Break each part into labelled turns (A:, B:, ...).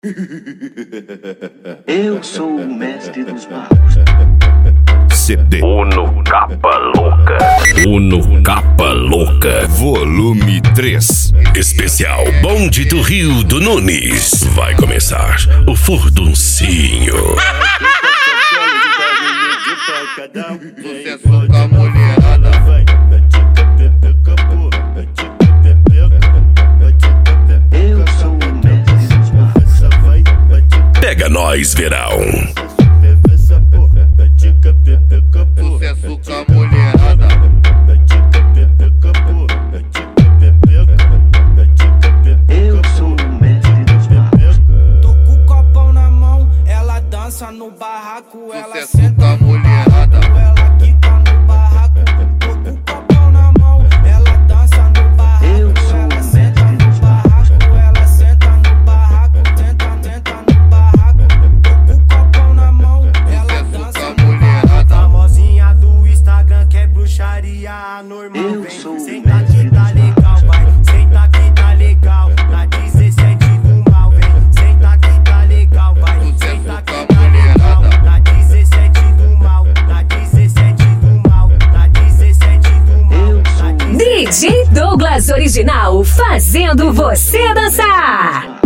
A: Eu sou o mestre dos magos.
B: CD
C: Uno Capa Louca.
B: Uno Capa Louca, volume 3.
C: Especial Bonde do Rio do Nunes. Vai começar o furduncinho.
D: Sucesso com a mulherada.
A: Eu sou o mestre dos magos.
C: Pega nós, verão.
D: Sucesso com a mulherada.
A: Eu sou o mestre dos magos.
E: Tô com o copão na mão, ela dança no barraco, ela
D: Sucesso
E: senta
D: com a
E: no
D: mulherada.
E: barraco, ela quica no barraco. Tô com o copão na mão, ela dança no barraco,
A: Eu sou
E: ela
A: o
E: senta
A: mestre
E: no
A: dos
E: barraco, ela senta no barraco, senta no barraco. Tô com o copão na mão, ela dança
D: com a
E: no
D: mulherada.
E: barraco. Famosinha do Instagram que é bruxaria anormal,
A: Eu
E: vem.
A: sou o
E: Senta
A: mestre
E: que tá
A: dos
E: legal, vai. Senta que tá legal, na 17 do mal, vem. Senta que tá legal, vai. Senta que tá legal, na 17 do mal, na 17 do mal, na 17 do mal.
A: Eu sou o
F: DJ Douglas Original, fazendo você dançar.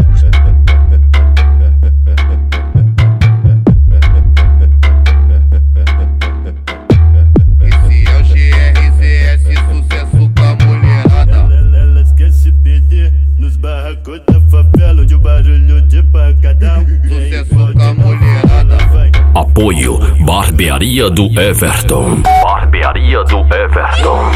D: Esse é o GRZS, sucesso com a mulherada.
G: Elas querem se perder nos barracos da favela, onde o barulho de pancadão.
D: Sucesso com a mulherada.
C: Apoio Barbearia do Everton. Barbearia do Everton.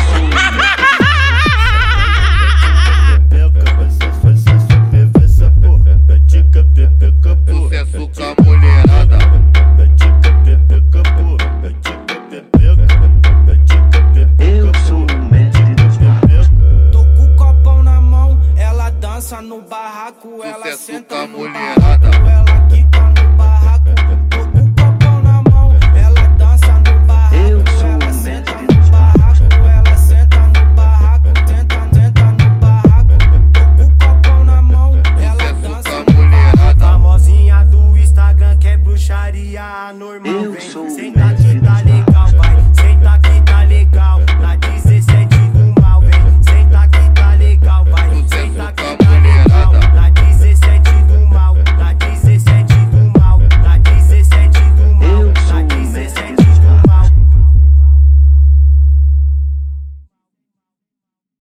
D: Sucesso com a mulherada.
A: Eu sou o mestre dos magos.
E: Tô com o copão na mão, ela dança no barraco, ela
D: Sucesso
E: senta
D: com a
E: no
D: mulherada.
E: barraco, ela